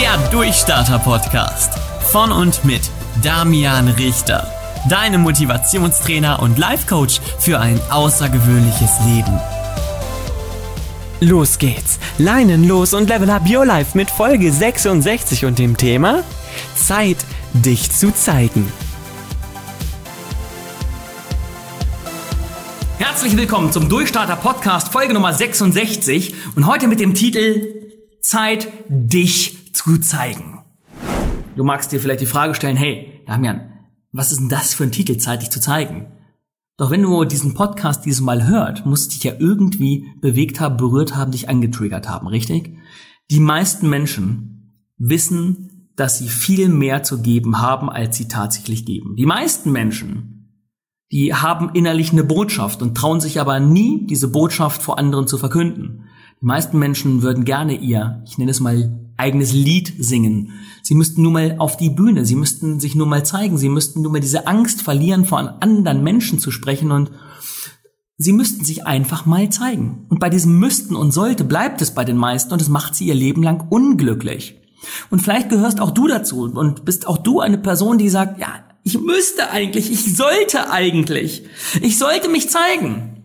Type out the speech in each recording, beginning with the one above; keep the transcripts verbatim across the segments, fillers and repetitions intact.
Der Durchstarter-Podcast von und mit Damian Richter. Deine Motivationstrainer und Life-Coach für ein außergewöhnliches Leben. Los geht's. Leinen los und level up your life mit Folge sechsundsechzig und dem Thema Zeit, dich zu zeigen. Herzlich willkommen zum Durchstarter-Podcast, Folge Nummer sechsundsechzig und heute mit dem Titel Zeit, dich zu zeigen. Du magst dir vielleicht die Frage stellen, hey, Damian, was ist denn das für ein Titel, Zeit, dich zu zeigen? Doch wenn du diesen Podcast dieses Mal hört, muss dich ja irgendwie bewegt haben, berührt haben, dich angetriggert haben, richtig? Die meisten Menschen wissen, dass sie viel mehr zu geben haben, als sie tatsächlich geben. Die meisten Menschen, die haben innerlich eine Botschaft und trauen sich aber nie, diese Botschaft vor anderen zu verkünden. Die meisten Menschen würden gerne ihr, ich nenne es mal, eigenes Lied singen. Sie müssten nur mal auf die Bühne, sie müssten sich nur mal zeigen, sie müssten nur mal diese Angst verlieren, vor anderen Menschen zu sprechen und sie müssten sich einfach mal zeigen. Und bei diesem müssten und sollte bleibt es bei den meisten und es macht sie ihr Leben lang unglücklich. Und vielleicht gehörst auch du dazu und bist auch du eine Person, die sagt, ja, ich müsste eigentlich, ich sollte eigentlich, ich sollte mich zeigen.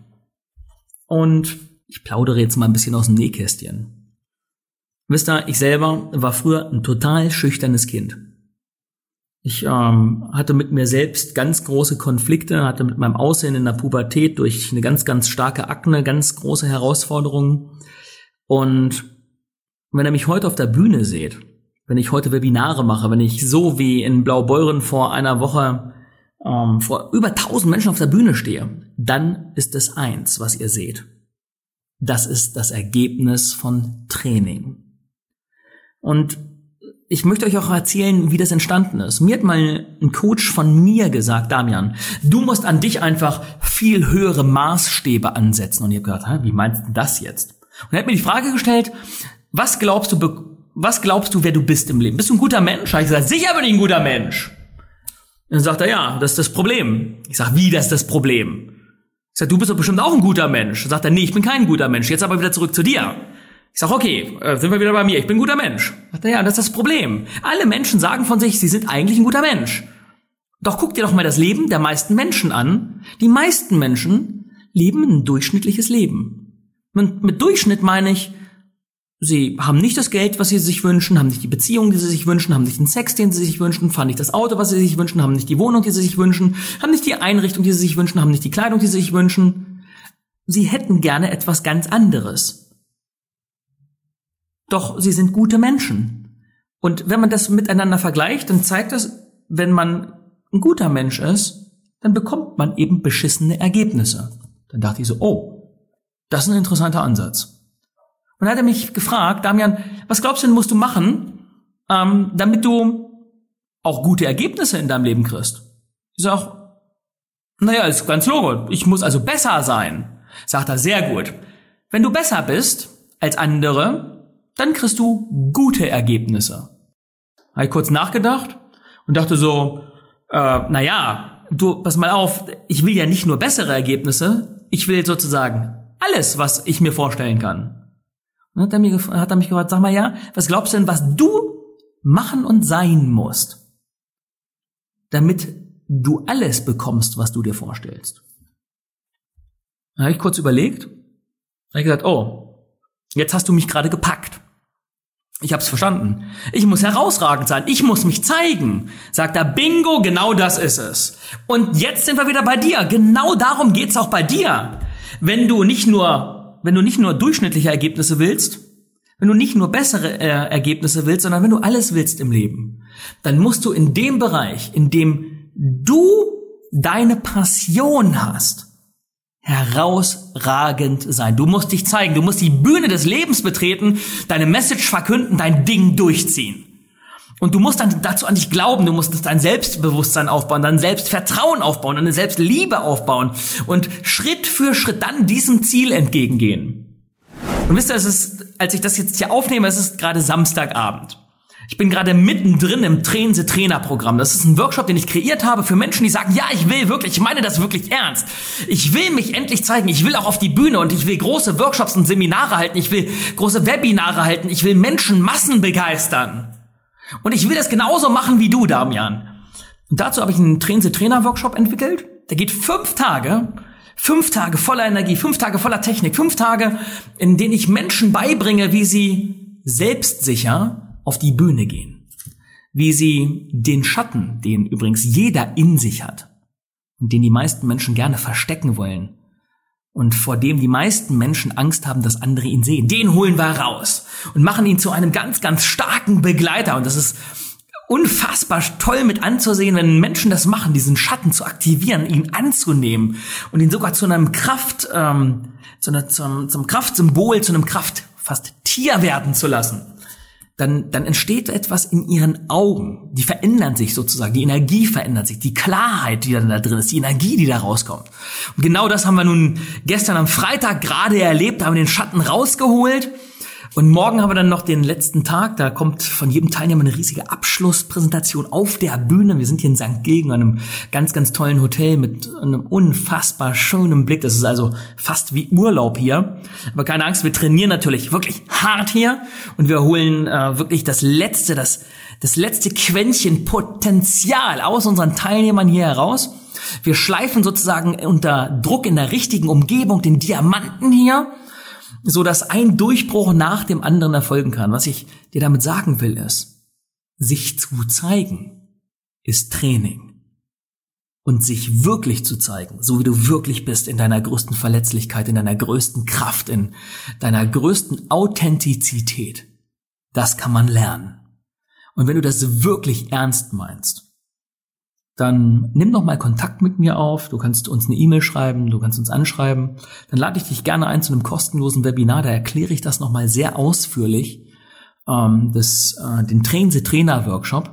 Und ich plaudere jetzt mal ein bisschen aus dem Nähkästchen. Wisst ihr, ich selber war früher ein total schüchternes Kind. Ich ähm, hatte mit mir selbst ganz große Konflikte, hatte mit meinem Aussehen in der Pubertät durch eine ganz, ganz starke Akne ganz große Herausforderungen. Und wenn ihr mich heute auf der Bühne seht, wenn ich heute Webinare mache, wenn ich so wie in Blaubeuren vor einer Woche ähm, vor über tausend Menschen auf der Bühne stehe, dann ist es eins, was ihr seht. Das ist das Ergebnis von Training. Und ich möchte euch auch erzählen, wie das entstanden ist. Mir hat mal ein Coach von mir gesagt, Damian, du musst an dich einfach viel höhere Maßstäbe ansetzen. Und ich habe gedacht, hä, wie meinst du das jetzt? Und er hat mir die Frage gestellt, was glaubst du, was glaubst du, wer du bist im Leben? Bist du ein guter Mensch? Habe ich gesagt, sicher bin ich ein guter Mensch. Und dann sagt er, ja, das ist das Problem. Ich sage, wie, das ist das Problem? Ich sage, du bist doch bestimmt auch ein guter Mensch. Dann sagt er, nee, ich bin kein guter Mensch. Jetzt aber wieder zurück zu dir. Ich sage, okay, sind wir wieder bei mir. Ich bin ein guter Mensch. Sagt er, ja, das ist das Problem. Alle Menschen sagen von sich, sie sind eigentlich ein guter Mensch. Doch guck dir doch mal das Leben der meisten Menschen an. Die meisten Menschen leben ein durchschnittliches Leben. Und mit Durchschnitt meine ich, sie haben nicht das Geld, was sie sich wünschen, haben nicht die Beziehung, die sie sich wünschen, haben nicht den Sex, den sie sich wünschen, fahren nicht das Auto, was sie sich wünschen, haben nicht die Wohnung, die sie sich wünschen, haben nicht die Einrichtung, die sie sich wünschen, haben nicht die Kleidung, die sie sich wünschen. Sie hätten gerne etwas ganz anderes. Doch sie sind gute Menschen. Und wenn man das miteinander vergleicht, dann zeigt das, wenn man ein guter Mensch ist, dann bekommt man eben beschissene Ergebnisse. Dann dachte ich so, oh, das ist ein interessanter Ansatz. Und dann hat er mich gefragt, Damian, was glaubst du denn, musst du machen, ähm, damit du auch gute Ergebnisse in deinem Leben kriegst? Ich sag, naja, ist ganz logisch. Ich muss also besser sein. Sagt er, sehr gut. Wenn du besser bist als andere, dann kriegst du gute Ergebnisse. Habe ich kurz nachgedacht und dachte so, äh, naja, du, pass mal auf, ich will ja nicht nur bessere Ergebnisse, ich will sozusagen alles, was ich mir vorstellen kann. Und hat er, mir, hat er mich gefragt, sag mal, ja, was glaubst du denn, was du machen und sein musst, damit du alles bekommst, was du dir vorstellst? Dann habe ich kurz überlegt, habe ich gesagt, oh, jetzt hast du mich gerade gepackt. Ich habe es verstanden. Ich muss herausragend sein, ich muss mich zeigen. Sagt er, bingo, genau das ist es. Und jetzt sind wir wieder bei dir. Genau darum geht's auch bei dir. Wenn du nicht nur Wenn du nicht nur durchschnittliche Ergebnisse willst, wenn du nicht nur bessere äh, Ergebnisse willst, sondern wenn du alles willst im Leben, dann musst du in dem Bereich, in dem du deine Passion hast, herausragend sein. Du musst dich zeigen, du musst die Bühne des Lebens betreten, deine Message verkünden, dein Ding durchziehen. Und du musst dann dazu an dich glauben, du musst dein Selbstbewusstsein aufbauen, dein Selbstvertrauen aufbauen, deine Selbstliebe aufbauen und Schritt für Schritt dann diesem Ziel entgegengehen. Und wisst ihr, es ist, als ich das jetzt hier aufnehme, es ist gerade Samstagabend. Ich bin gerade mittendrin im Train the Trainer Programm. Das ist ein Workshop, den ich kreiert habe für Menschen, die sagen, ja, ich will wirklich, ich meine das wirklich ernst. Ich will mich endlich zeigen, ich will auch auf die Bühne und ich will große Workshops und Seminare halten, ich will große Webinare halten, ich will Menschenmassen begeistern. Und ich will das genauso machen wie du, Damian. Und dazu habe ich einen Train-the-Trainer-Workshop entwickelt. Der geht fünf Tage, fünf Tage voller Energie, fünf Tage voller Technik, fünf Tage, in denen ich Menschen beibringe, wie sie selbstsicher auf die Bühne gehen. Wie sie den Schatten, den übrigens jeder in sich hat und den die meisten Menschen gerne verstecken wollen und vor dem die meisten Menschen Angst haben, dass andere ihn sehen, den holen wir raus und machen ihn zu einem ganz, ganz starken Begleiter. Und das ist unfassbar toll mit anzusehen, wenn Menschen das machen, diesen Schatten zu aktivieren, ihn anzunehmen und ihn sogar zu einem Kraft, ähm, zu einer, zum, zum Kraftsymbol, zu einem Kraft fast Tier werden zu lassen. Dann, dann entsteht etwas in ihren Augen. Die verändern sich sozusagen. Die Energie verändert sich. Die Klarheit, die dann da drin ist. Die Energie, die da rauskommt. Und genau das haben wir nun gestern am Freitag gerade erlebt. Da haben wir den Schatten rausgeholt. Und morgen haben wir dann noch den letzten Tag. Da kommt von jedem Teilnehmer eine riesige Abschlusspräsentation auf der Bühne. Wir sind hier in Sankt Gilgen, einem ganz, ganz tollen Hotel mit einem unfassbar schönen Blick. Das ist also fast wie Urlaub hier. Aber keine Angst, wir trainieren natürlich wirklich hart hier. Und wir holen äh, wirklich das letzte, das, das letzte Quäntchen Potenzial aus unseren Teilnehmern hier heraus. Wir schleifen sozusagen unter Druck in der richtigen Umgebung den Diamanten hier, so dass ein Durchbruch nach dem anderen erfolgen kann. Was ich dir damit sagen will, ist, sich zu zeigen ist Training. Und sich wirklich zu zeigen, so wie du wirklich bist, in deiner größten Verletzlichkeit, in deiner größten Kraft, in deiner größten Authentizität, das kann man lernen. Und wenn du das wirklich ernst meinst, dann nimm doch mal Kontakt mit mir auf. Du kannst uns eine E-Mail schreiben, du kannst uns anschreiben. Dann lade ich dich gerne ein zu einem kostenlosen Webinar. Da erkläre ich das nochmal sehr ausführlich, ähm, das, äh, den Train-the-Trainer-Workshop.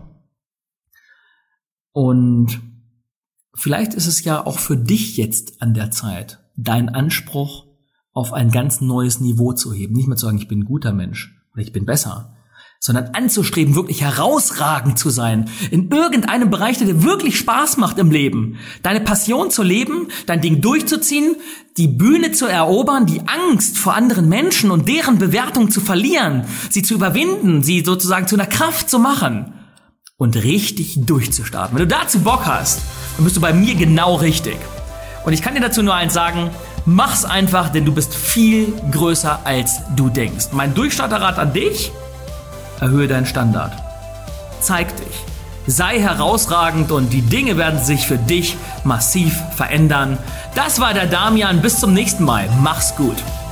Und vielleicht ist es ja auch für dich jetzt an der Zeit, deinen Anspruch auf ein ganz neues Niveau zu heben. Nicht mehr zu sagen, ich bin ein guter Mensch oder ich bin besser, sondern anzustreben, wirklich herausragend zu sein, in irgendeinem Bereich, der dir wirklich Spaß macht im Leben. Deine Passion zu leben, dein Ding durchzuziehen, die Bühne zu erobern, die Angst vor anderen Menschen und deren Bewertung zu verlieren, sie zu überwinden, sie sozusagen zu einer Kraft zu machen und richtig durchzustarten. Wenn du dazu Bock hast, dann bist du bei mir genau richtig. Und ich kann dir dazu nur eins sagen, mach's einfach, denn du bist viel größer, als du denkst. Mein Durchstarterrat an dich: erhöhe deinen Standard. Zeig dich. Sei herausragend und die Dinge werden sich für dich massiv verändern. Das war der Damian. Bis zum nächsten Mal. Mach's gut.